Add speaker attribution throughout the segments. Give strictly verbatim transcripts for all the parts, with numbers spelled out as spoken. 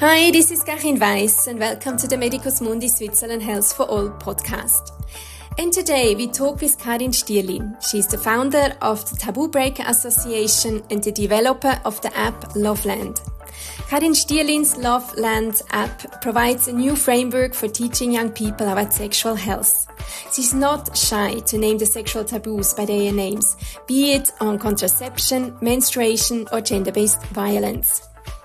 Speaker 1: Hi, this is Karin Weiss and welcome to the Medicus Mundi Switzerland Health for All podcast. And today we talk with Karin Stierlin. She's the founder of the Taboo Breaker Association and the developer of the app Loveland. Karin Stierlin's Loveland app provides a new framework for teaching young people about sexual health. She's not shy to name the sexual taboos by their names, be it on contraception, menstruation or gender-based violence.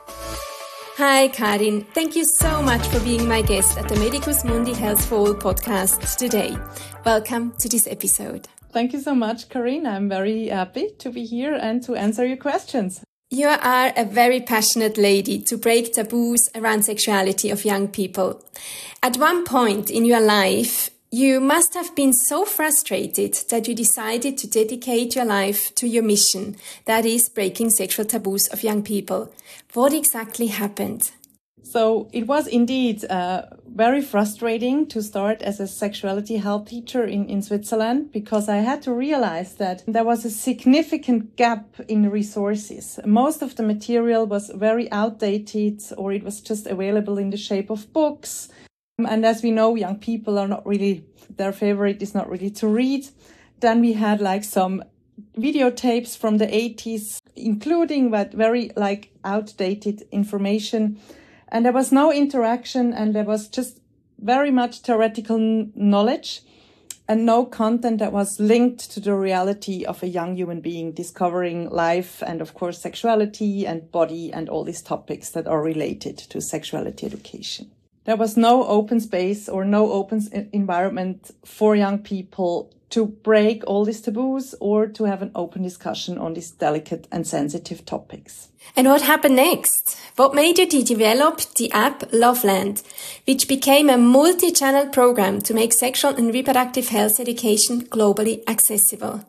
Speaker 1: Hi Karin, thank you so much for being my guest at the Medicus Mundi Health for All podcast today. Welcome to this episode.
Speaker 2: Thank you so much, Karin. I'm very happy to be here and to answer your questions.
Speaker 1: You are a very passionate lady to break taboos around sexuality of young people. At one point in your life, you must have been so frustrated that you decided to dedicate your life to your mission, that is, breaking sexual taboos of young people. What exactly happened?
Speaker 2: So it was indeed uh, very frustrating to start as a sexuality health teacher in, in Switzerland, because I had to realize that there was a significant gap in resources. Most of the material was very outdated, or it was just available in the shape of books. And as we know, young people are not really, their favorite is not really to read. Then we had like some videotapes from the eighties, including that very like outdated information. And there was no interaction, and there was just very much theoretical n- knowledge and no content that was linked to the reality of a young human being discovering life and, of course, sexuality and body and all these topics that are related to sexuality education. There was no open space or no open environment for young people to break all these taboos or to have an open discussion on these delicate and sensitive topics.
Speaker 1: And what happened next? What made you develop the app Loveland, which became a multi-channel program to make sexual and reproductive health education globally accessible?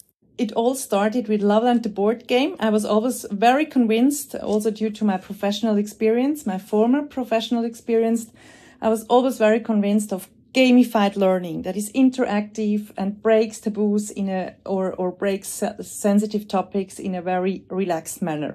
Speaker 2: It all started with Loveland, the board game. I was always very convinced, also due to my professional experience, my former professional experience, I was always very convinced of gamified learning that is interactive and breaks taboos in a or or breaks sensitive topics in a very relaxed manner.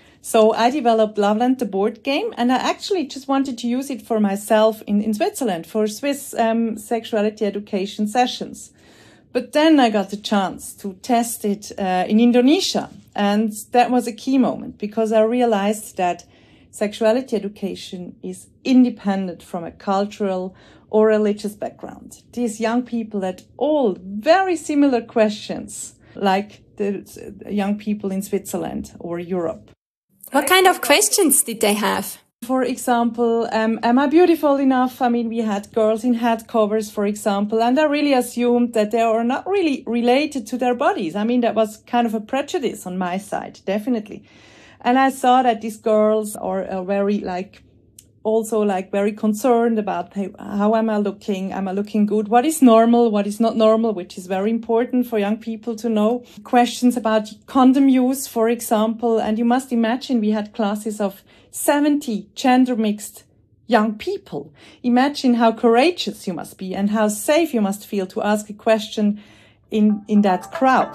Speaker 2: So I developed Loveland, the board game, and I actually just wanted to use it for myself in, in Switzerland for Swiss um, sexuality education sessions. But then I got the chance to test it uh, in Indonesia, and that was a key moment because I realized that sexuality education is independent from a cultural or religious background. These young people had all very similar questions, like the young people in Switzerland or Europe.
Speaker 1: What kind of questions did they have?
Speaker 2: For example, um, am I beautiful enough? I mean, we had girls in head covers, for example, and I really assumed that they are not really related to their bodies. I mean, that was kind of a prejudice on my side, definitely. And I saw that these girls are, are very like, also like very concerned about, hey, how am I looking? Am I looking good? What is normal? What is not normal? Which is very important for young people to know. Questions about condom use, for example. And you must imagine we had classes of seventy gender mixed young people. Imagine how courageous you must be and how safe you must feel to ask a question in, in that crowd.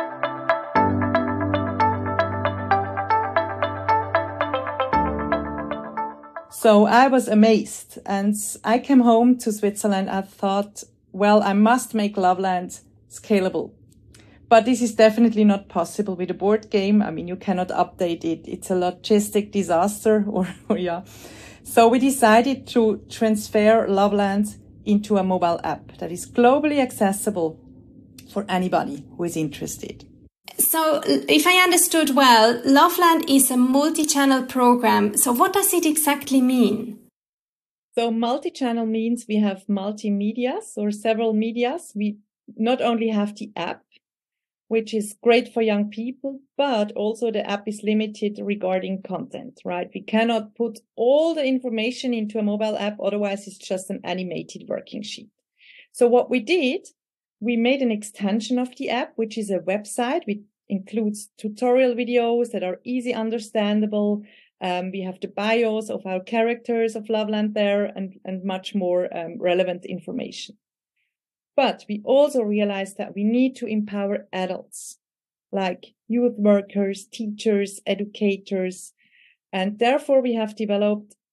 Speaker 2: So I was amazed, and I came home to Switzerland. I thought, well, I must make Loveland scalable. But this is definitely not possible with a board game. I mean, you cannot update it. It's a logistic disaster, or, or yeah. So we decided to transfer Loveland into a mobile app that is globally accessible for anybody who is interested.
Speaker 1: So, if I understood well, Loveland is a multi-channel program. So what does it exactly mean?
Speaker 2: So multi-channel means we have multimedias or several medias. We not only have the app, which is great for young people, but also the app is limited regarding content, right? We cannot put all the information into a mobile app. Otherwise, it's just an animated working sheet. So what we did, we made an extension of the app, which is a website which includes tutorial videos that are easy understandable. Um, we have the bios of our characters of Loveland there and, and much more um, relevant information. But we also realized that we need to empower adults, like youth workers, teachers, educators. And therefore, we have developed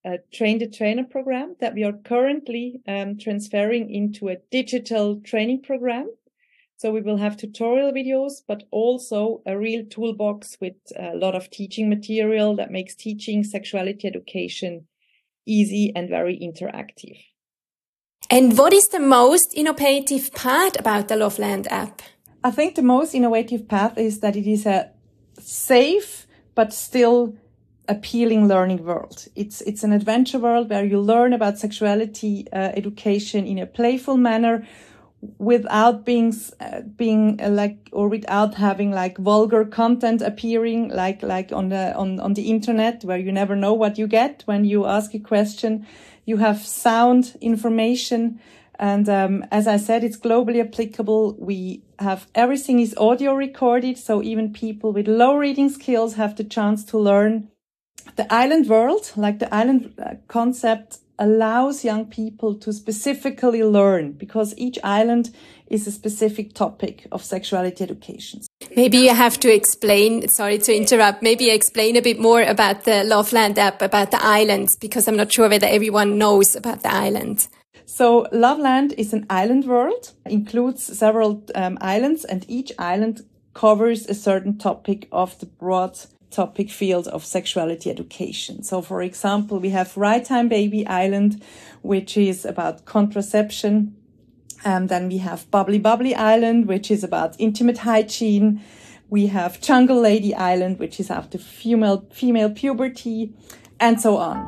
Speaker 2: a train-the-trainer program that we are currently um, transferring into a digital training program. So we will have tutorial videos, but also a real toolbox with a lot of teaching material that makes teaching sexuality education easy and very interactive.
Speaker 1: And what is the most innovative part about the Loveland app?
Speaker 2: I think the most innovative path is that it is a safe but still appealing learning world. It's it's an adventure world where you learn about sexuality uh, education in a playful manner, without being uh, being uh, like or without having like vulgar content appearing like like on the on on the internet, where you never know what you get when you ask a question. You have sound information. And um, as I said, it's globally applicable. We have everything is audio recorded, so even people with low reading skills have the chance to learn. The island world, like the island concept, allows young people to specifically learn, because each island is a specific topic of sexuality education.
Speaker 1: Maybe you have to explain, sorry to interrupt, maybe explain a bit more about the Loveland app, about the islands, because I'm not sure whether everyone knows about the island.
Speaker 2: So Loveland is an island world, includes several um, islands, and each island covers a certain topic of the broad topic field of sexuality education. So, for example, we have Right Time Baby Island, which is about contraception. And then we have Bubbly Bubbly Island, which is about intimate hygiene. We have Jungle Lady Island, which is after female, female puberty, and so on.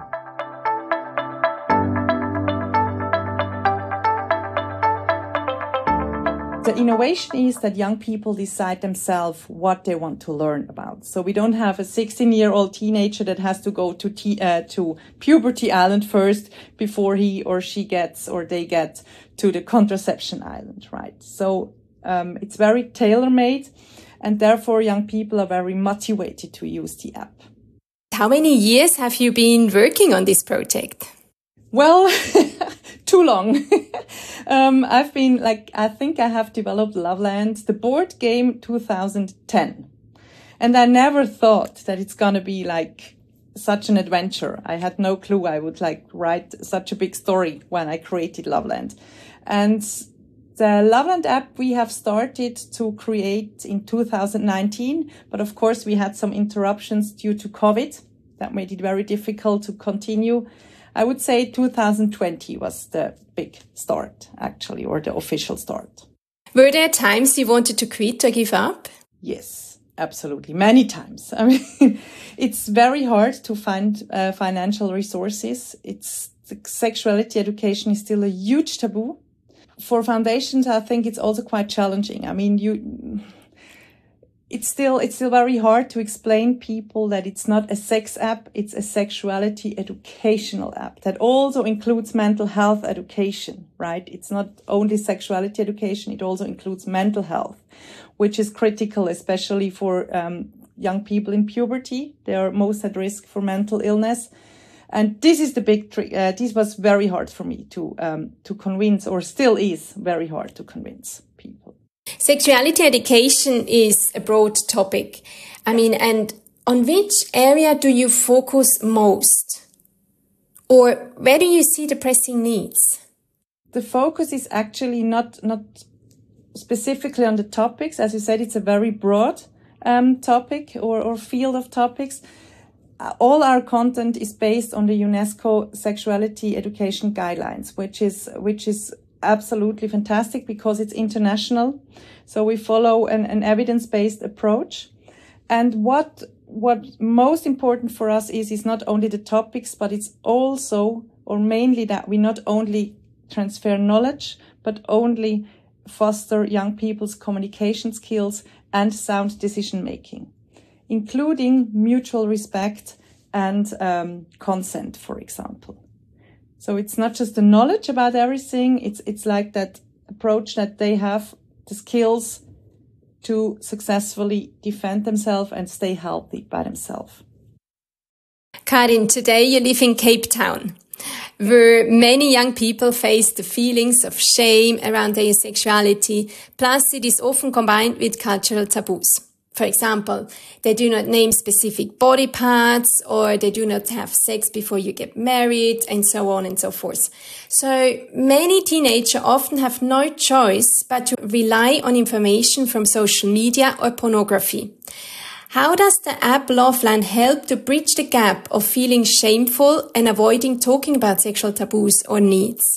Speaker 2: The innovation is that young people decide themselves what they want to learn about. So we don't have a sixteen-year-old teenager that has to go to t- uh, to Puberty Island first before he or she gets or they get to the Contraception Island, right? So um, it's very tailor-made, and therefore young people are very motivated to use the app.
Speaker 1: How many years have you been working on this project?
Speaker 2: Well, too long. um, I've been like, I think I have developed Loveland, the board game, two thousand ten. And I never thought that it's going to be like such an adventure. I had no clue I would like write such a big story when I created Loveland. And the Loveland app we have started to create in two thousand nineteen. But of course, we had some interruptions due to COVID that made it very difficult to continue. I would say two thousand twenty was the big start, actually, or the official start.
Speaker 1: Were there times you wanted to quit or give up?
Speaker 2: Yes, absolutely. Many times. I mean, it's very hard to find uh, financial resources. It's sexuality education is still a huge taboo. For foundations, I think it's also quite challenging. I mean, you... It's still, it's still very hard to explain people that it's not a sex app, it's a sexuality educational app that also includes mental health education, right? It's not only sexuality education, it also includes mental health, which is critical, especially for um, young people in puberty. They are most at risk for mental illness. And this is the big trick. Uh, this was very hard for me to, um, to convince, or still is very hard to convince people.
Speaker 1: Sexuality education is a broad topic. I mean, and on which area do you focus most? Or where do you see the pressing needs?
Speaker 2: The focus is actually not, not specifically on the topics. As you said, it's a very broad um, topic or, or field of topics. Uh, all our content is based on the UNESCO Sexuality Education Guidelines, which is, which is absolutely fantastic because it's international. So we follow an, an evidence-based approach. And what what most important for us is, is not only the topics, but it's also, or mainly that we not only transfer knowledge, but only foster young people's communication skills and sound decision-making, including mutual respect and um, consent, for example. So it's not just the knowledge about everything. It's, it's like that approach that they have the skills to successfully defend themselves and stay healthy by themselves.
Speaker 1: Karin, today you live in Cape Town, where many young people face the feelings of shame around their sexuality, plus it is often combined with cultural taboos. For example, they do not name specific body parts, or they do not have sex before you get married, and so on and so forth. So many teenagers often have no choice but to rely on information from social media or pornography. How does the app Loveland help to bridge the gap of feeling shameful and avoiding talking about sexual taboos or needs?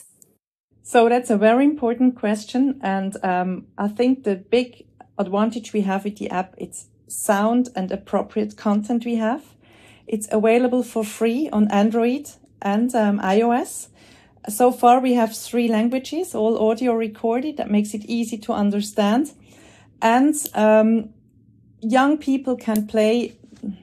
Speaker 2: So that's a very important question. And um, I think the big advantage we have with the app, it's sound and appropriate content we have. It's available for free on Android and um, iOS. So far we have three languages, all audio recorded. That makes it easy to understand. And um, young people can play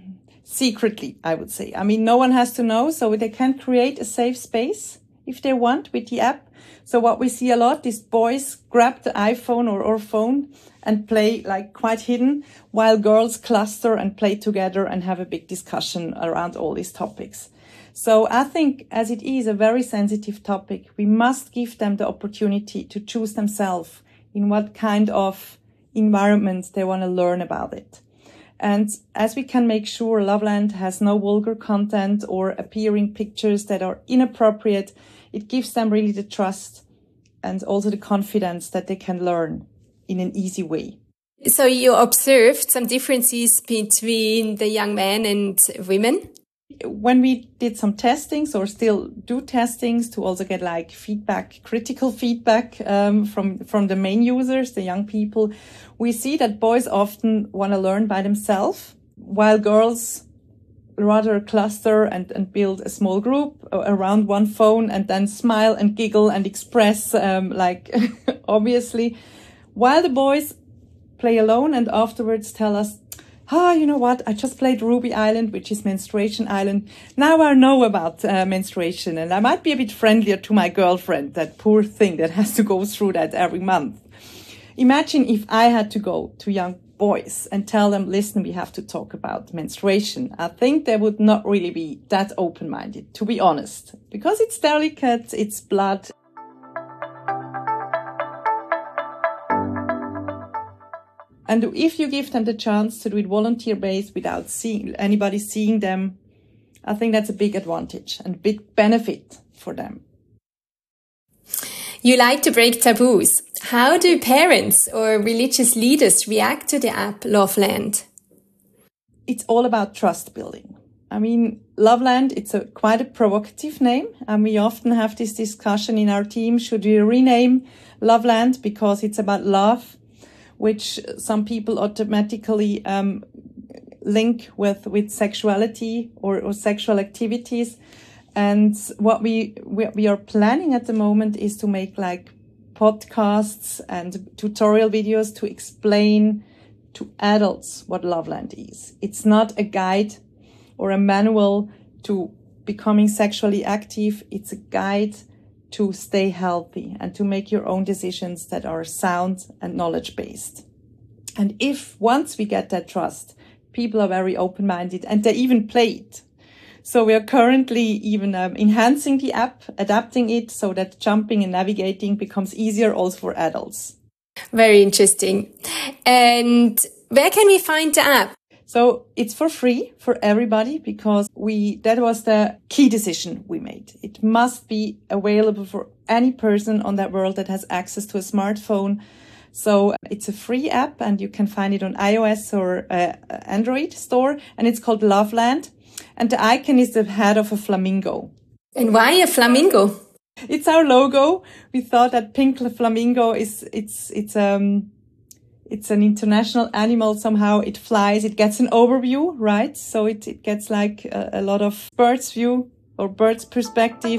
Speaker 2: secretly, I would say. I mean, no one has to know, so they can create a safe space if they want with the app. So what we see a lot is boys grab the iPhone or, or phone and play like quite hidden, while girls cluster and play together and have a big discussion around all these topics. So I think as it is a very sensitive topic, we must give them the opportunity to choose themselves in what kind of environment they want to learn about it. And as we can make sure Loveland has no vulgar content or appearing pictures that are inappropriate, it gives them really the trust and also the confidence that they can learn in an easy way.
Speaker 1: So you observed some differences between the young men and women?
Speaker 2: When we did some testings, or still do testings, to also get like feedback, critical feedback um, from from the main users, the young people, we see that boys often want to learn by themselves, while girls rather cluster and, and build a small group around one phone and then smile and giggle and express um, like obviously, while the boys play alone and afterwards tell us, ah, you know what, I just played Ruby Island, which is Menstruation Island. Now I know about uh, menstruation, and I might be a bit friendlier to my girlfriend, that poor thing that has to go through that every month. Imagine if I had to go to young boys and tell them, listen, we have to talk about menstruation. I think they would not really be that open-minded, to be honest, because it's delicate, it's blood. And if you give them the chance to do it volunteer-based without seeing anybody seeing them, I think that's a big advantage and big benefit for them.
Speaker 1: You like to break taboos. How do parents or religious leaders react to the app Loveland?
Speaker 2: It's all about trust building. I mean, Loveland, it's a quite a provocative name, and we often have this discussion in our team, should we rename Loveland because it's about love, which some people automatically um, link with, with sexuality or, or sexual activities. And what we, we we are planning at the moment is to make like podcasts and tutorial videos to explain to adults what Loveland is. It's not a guide or a manual to becoming sexually active. It's a guide to stay healthy and to make your own decisions that are sound and knowledge-based. And if once we get that trust, people are very open-minded and they even play it. So we are currently even um, enhancing the app, adapting it so that jumping and navigating becomes easier also for adults.
Speaker 1: Very interesting. And where can we find the app?
Speaker 2: So it's for free for everybody because we, that was the key decision we made. It must be available for any person on that world that has access to a smartphone. So it's a free app and you can find it on iOS or uh, Android store, and it's called Loveland. And the icon is the head of a flamingo.
Speaker 1: And why a flamingo?
Speaker 2: It's our logo. We thought that pink flamingo is, it's, it's, um, it's an international animal somehow. It flies, it gets an overview, right? So it, it gets like a, a lot of bird's view or bird's perspective.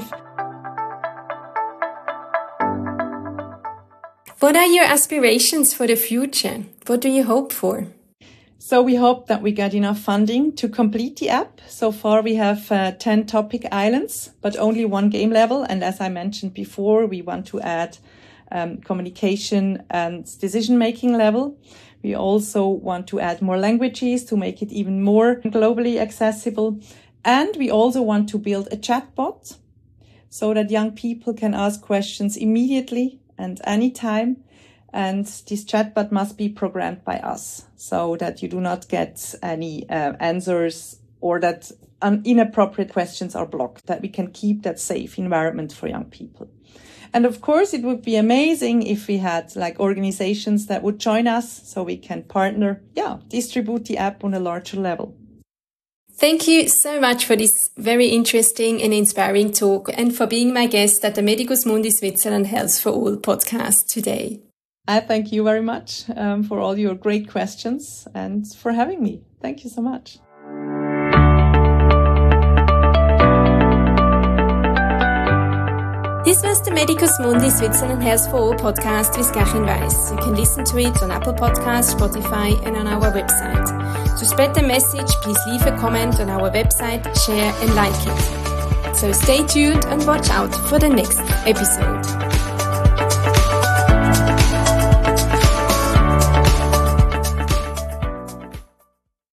Speaker 1: What are your aspirations for the future? What do you hope for?
Speaker 2: So we hope that we get enough funding to complete the app. So far we have uh, ten topic islands, but only one game level. And as I mentioned before, we want to add um, communication and decision-making level. We also want to add more languages to make it even more globally accessible. And we also want to build a chatbot so that young people can ask questions immediately and anytime. And this chatbot must be programmed by us so that you do not get any uh, answers or that um, inappropriate questions are blocked, that we can keep that safe environment for young people. And of course, it would be amazing if we had like organizations that would join us so we can partner, yeah, distribute the app on a larger level.
Speaker 1: Thank you so much for this very interesting and inspiring talk and for being my guest at the Medicus Mundi Switzerland Health for All podcast today.
Speaker 2: I thank you very much um, for all your great questions and for having me. Thank you so much.
Speaker 1: This was the Medicus Mundi Switzerland Health for All podcast with Gachin Weiss. You can listen to it on Apple Podcasts, Spotify and on our website. To spread the message, please leave a comment on our website, share and like it. So stay tuned and watch out for the next episode.